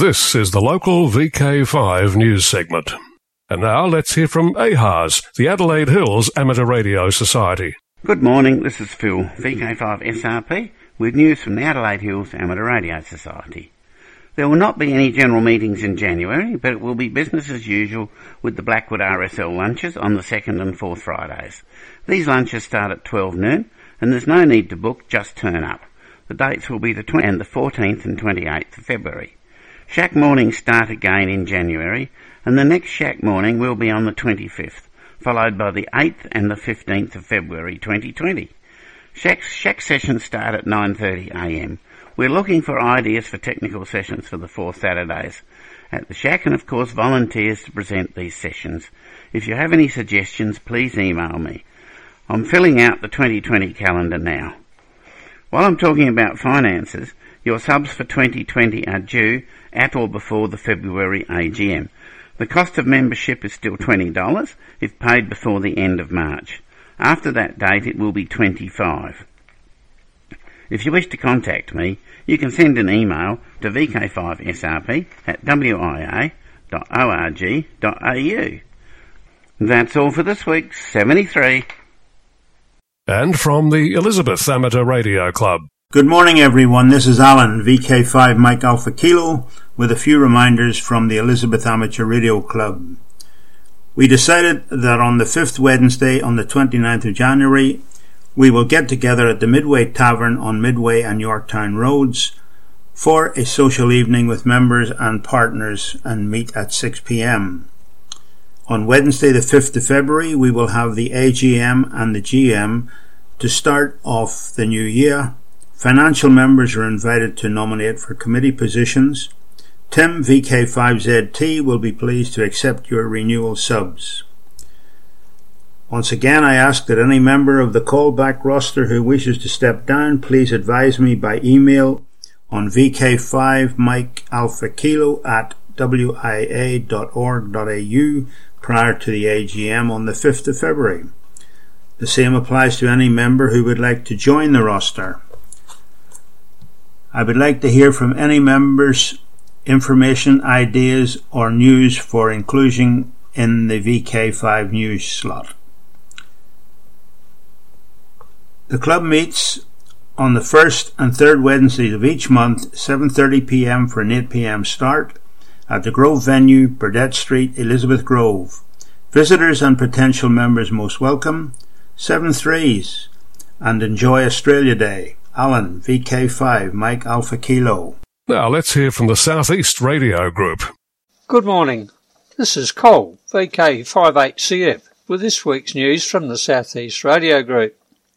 This is the local VK5 news segment. And now let's hear from AHAS, the Adelaide Hills Amateur Radio Society. Good morning, this is Phil, VK5 SRP, with news from the Adelaide Hills Amateur Radio Society. There will not be any general meetings in January, but it will be business as usual with the Blackwood RSL lunches on the 2nd and 4th Fridays. These lunches start at 12 noon, and there's no need to book, just turn up. The dates will be the 20th and the 14th and 28th of February. Shack mornings start again in January, and the next Shack morning will be on the 25th, followed by the 8th and the 15th of February 2020. Shack sessions start at 9:30am. We're looking for ideas for technical sessions for the 4 Saturdays at the Shack, and of course volunteers to present these sessions. If you have any suggestions, please email me. I'm filling out the 2020 calendar now. While I'm talking about finances, your subs for 2020 are due at or before the February AGM. The cost of membership is still $20 if paid before the end of March. After that date it will be $25. If you wish to contact me, you can send an email to vk5srp@wia.org.au. That's all for this week, 73. And from the Elizabeth Amateur Radio Club. Good morning everyone, this is Alan, VK5 Mike Alpha Kilo, with a few reminders from the Elizabeth Amateur Radio Club. We decided that on the 5th Wednesday on the 29th of January, we will get together at the Midway Tavern on Midway and Yorktown Roads for a social evening with members and partners and meet at 6 p.m. On Wednesday the 5th of February we will have the AGM and the GM to start off the new year. Financial members are invited to nominate for committee positions. Tim, VK5ZT, will be pleased to accept your renewal subs. Once again, I ask that any member of the callback roster who wishes to step down, please advise me by email on vk5mikealphakilo@wia.org.au prior to the AGM on the 5th of February. The same applies to any member who would like to join the roster. I would like to hear from any members' information, ideas or news for inclusion in the VK5 news slot. The club meets on the 1st and 3rd Wednesdays of each month, 7:30 p.m. for an 8 p.m. start at the Grove venue, Burdett Street, Elizabeth Grove. Visitors and potential members most welcome. 7 threes and enjoy Australia Day. Alan, VK5, Mike Alpha Kilo. Now let's hear from the South East Radio Group. Good morning. This is Cole, VK58CF, with this week's news from the South East Radio Group.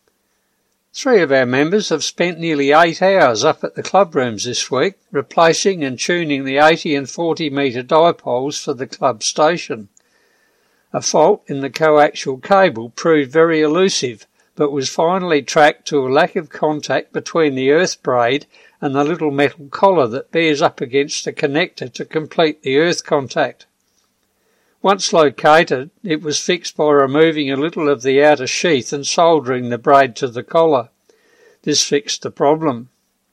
3 of our members have spent nearly 8 hours up at the club rooms this week, replacing and tuning the 80 and 40 metre dipoles for the club station. A fault in the coaxial cable proved very elusive, but was finally tracked to a lack of contact between the earth braid and the little metal collar that bears up against the connector to complete the earth contact. Once located, it was fixed by removing a little of the outer sheath and soldering the braid to the collar. This fixed the problem.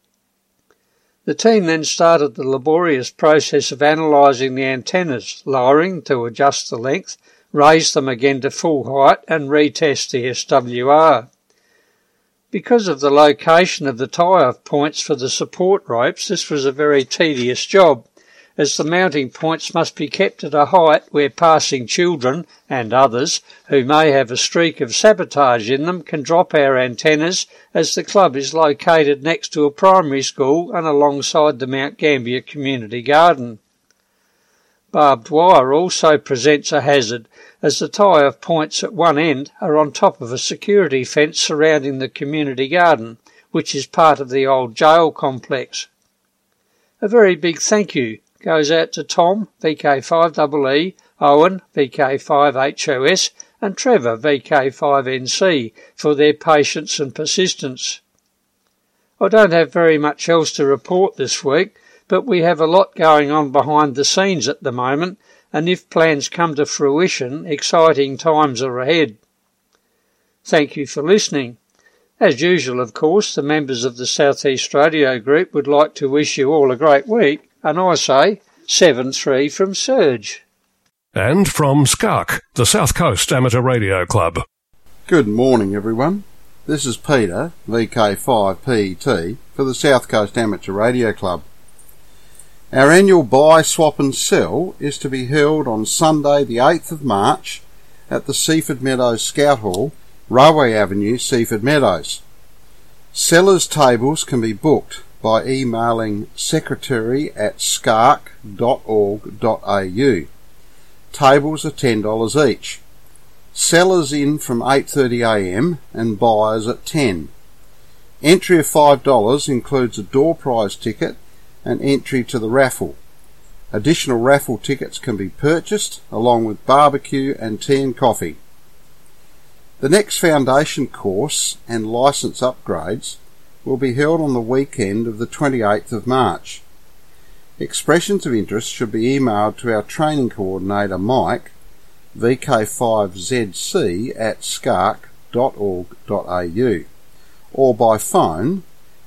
The team then started the laborious process of analysing the antennas, lowering to adjust the length, raise them again to full height and retest the SWR. Because of the location of the tie-off points for the support ropes, this was a very tedious job, as the mounting points must be kept at a height where passing children and others who may have a streak of sabotage in them can drop our antennas, as the club is located next to a primary school and alongside the Mount Gambier Community Garden. Barbed wire also presents a hazard, as the tie-off points at one end are on top of a security fence surrounding the community garden, which is part of the old jail complex. A very big thank you goes out to Tom, VK5EE, Owen, VK5HOS, and Trevor, VK5NC, for their patience and persistence. I don't have very much else to report this week, but we have a lot going on behind the scenes at the moment, and if plans come to fruition, exciting times are ahead. Thank you for listening. As usual, of course, the members of the South East Radio Group would like to wish you all a great week, and I say 7-3 from Serge. And from SCARC, the South Coast Amateur Radio Club. Good morning, everyone. This is Peter, VK5PET, for the South Coast Amateur Radio Club. Our annual buy, swap and sell is to be held on Sunday the 8th of March at the Seaford Meadows Scout Hall, Railway Avenue, Seaford Meadows. Sellers' tables can be booked by emailing secretary@scarc.org.au. Tables are $10 each. Sellers in from 8:30am and buyers at 10. Entry of $5 includes a door prize ticket and entry to the raffle. Additional raffle tickets can be purchased along with barbecue and tea and coffee. The next foundation course and licence upgrades will be held on the weekend of the 28th of March. Expressions of interest should be emailed to our training coordinator Mike, vk5zc@scarc.org.au, or by phone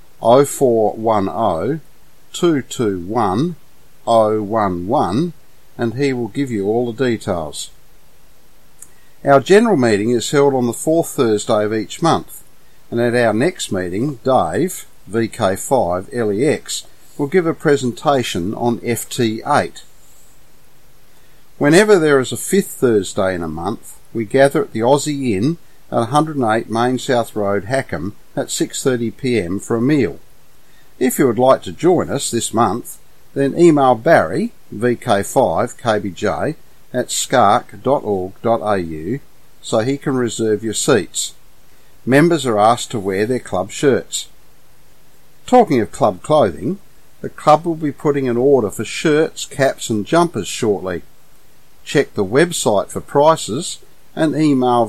0410 221 011, and he will give you all the details. Our general meeting is held on the fourth Thursday of each month, and at our next meeting, Dave, VK5LEX, will give a presentation on FT8. Whenever there is a fifth Thursday in a month, we gather at the Aussie Inn at 108 Main South Road, Hackham, at 6:30pm for a meal. If you would like to join us this month, then email Barry, VK5KBJ, at scarc.org.au so he can reserve your seats. Members are asked to wear their club shirts. Talking of club clothing, the club will be putting an order for shirts, caps and jumpers shortly. Check the website for prices and email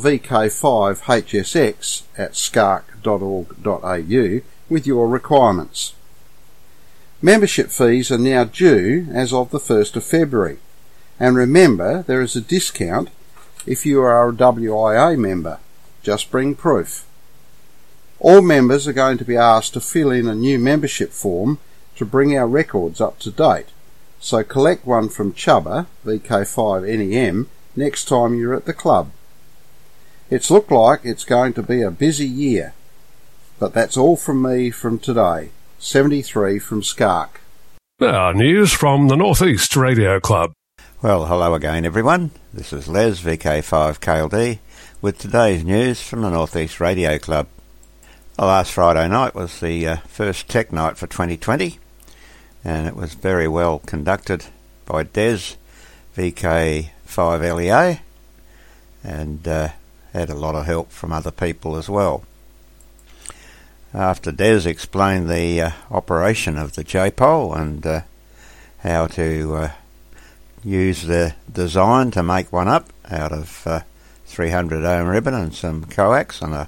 vk5hsx@scarc.org.au with your requirements. Membership fees are now due as of the 1st of February, and remember there is a discount if you are a WIA member. Just bring proof. All members are going to be asked to fill in a new membership form to bring our records up to date, so collect one from Chubba, VK5NEM, next time you're at the club. It's looked like it's going to be a busy year, but that's all from me from today. 73 from SCARC. Now, news from the North East Radio Club. Well, hello again, everyone. This is Les, VK5KLD, with today's news from the North East Radio Club. Last Friday night was the first Tech Night for 2020, and it was very well conducted by Des, VK5LEA, and had a lot of help from other people as well. After Des explained the operation of the J-pole and how to use the design to make one up out of 300 ohm ribbon and some coax and a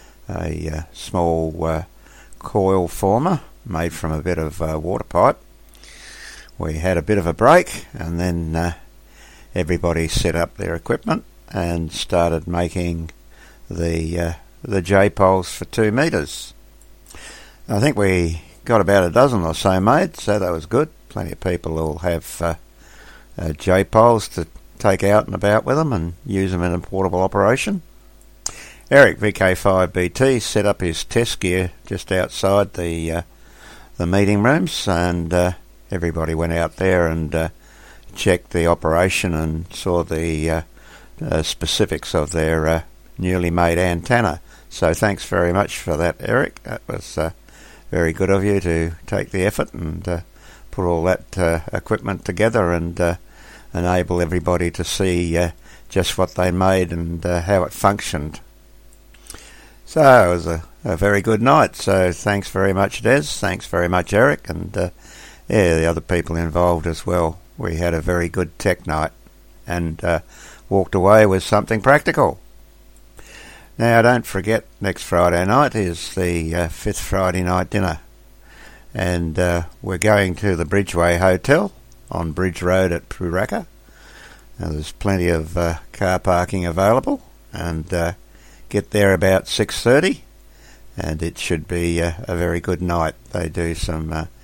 small coil former made from a bit of water pipe. We had a bit of a break, and then everybody set up their equipment and started making the J-poles for 2 metres. I think we got about a dozen or so made, so that was good. Plenty of people will have J-poles to take out and about with them and use them in a portable operation. Eric, VK5BT, set up his test gear just outside the meeting rooms, and everybody went out there and checked the operation and saw the specifics of their newly made antenna. So thanks very much for that, Eric. That was very good of you to take the effort and put all that equipment together and enable everybody to see just what they made and how it functioned. So it was a very good night. So thanks very much, Des. Thanks very much, Eric, and the other people involved as well. We had a very good tech night and walked away with something practical. Now, don't forget, next Friday night is the fifth Friday night dinner, and we're going to the Bridgeway Hotel on Bridge Road at Pooraka. Now, there's plenty of car parking available, and get there about 6:30, and it should be a very good night. They do some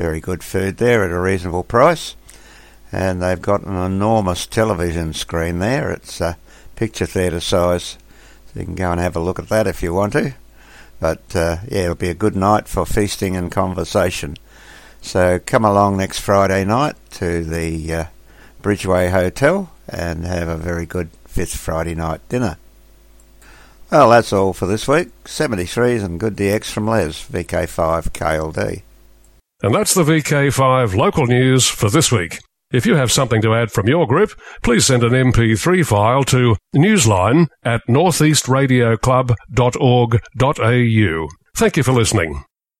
very good food there at a reasonable price. And they've got an enormous television screen there. It's picture theatre size. So you can go and have a look at that if you want to. But it'll be a good night for feasting and conversation. So come along next Friday night to the Bridgeway Hotel and have a very good 5th Friday night dinner. Well, that's all for this week. 73s and good DX from Les, VK5 KLD. And that's the VK5 local news for this week. If you have something to add from your group, please send an MP3 file to newsline@northeastradioclub.org.au. Thank you for listening.